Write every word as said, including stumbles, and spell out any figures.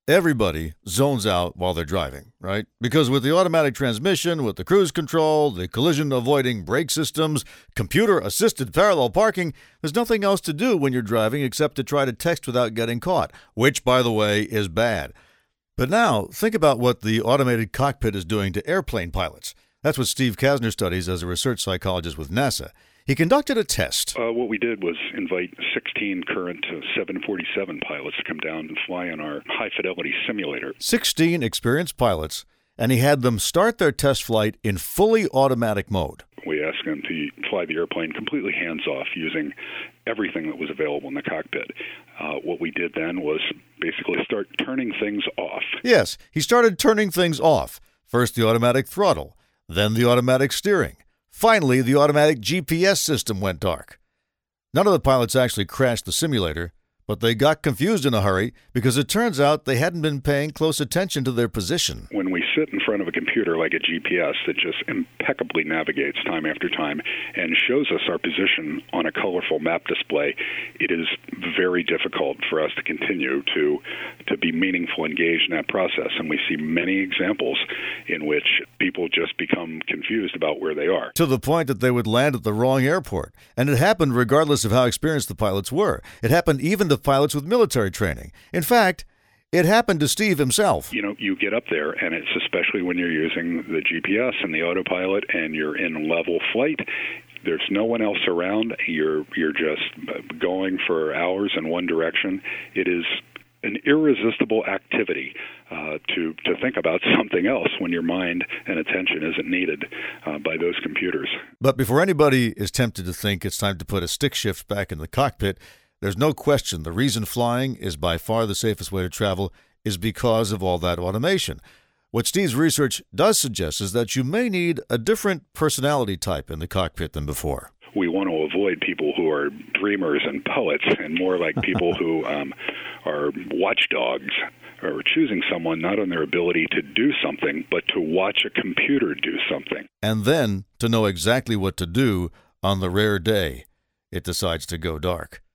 Everybody zones out while they're driving, right? Because with the automatic transmission, with the cruise control, the collision-avoiding brake systems, computer-assisted parallel parking, there's nothing else to do when you're driving except to try to text without getting caught, which, by the way, is bad. But now, think about what the automated cockpit is doing to airplane pilots. That's what Steve Kasner studies as a research psychologist with NASA. He conducted a test. Uh, what we did was invite sixteen current uh, seven forty-seven pilots to come down and fly in our high-fidelity simulator. sixteen experienced pilots, and he had them start their test flight in fully automatic mode. We asked them to fly the airplane completely hands-off using everything that was available in the cockpit. Uh, what we did then was basically start turning things off. Yes, he started turning things off. First the automatic throttle, then the automatic steering. Finally, the automatic G P S system went dark. None of the pilots actually crashed the simulator, but they got confused in a hurry because it turns out they hadn't been paying close attention to their position. When we sit in front of a computer like a G P S that just impeccably navigates time after time and shows us our position on a colorful map display, it is very difficult for us to continue to to be meaningful engaged in that process. And we see many examples in which people just become confused about where they are. To the point that they would land at the wrong airport. And it happened regardless of how experienced the pilots were. It happened even to pilots with military training. In fact, it happened to Steve himself. You know, you get up there, and it's especially when you're using the G P S and the autopilot and you're in level flight, there's no one else around. You're you're just going for hours in one direction. It is an irresistible activity uh, to to think about something else when your mind and attention isn't needed uh, by those computers. But before anybody is tempted to think it's time to put a stick shift back in the cockpit, there's no question the reason flying is by far the safest way to travel is because of all that automation. What Steve's research does suggest is that you may need a different personality type in the cockpit than before. We want to avoid people who are dreamers and poets and more like people who um, are watchdogs, or choosing someone not on their ability to do something, but to watch a computer do something. And then to know exactly what to do on the rare day it decides to go dark.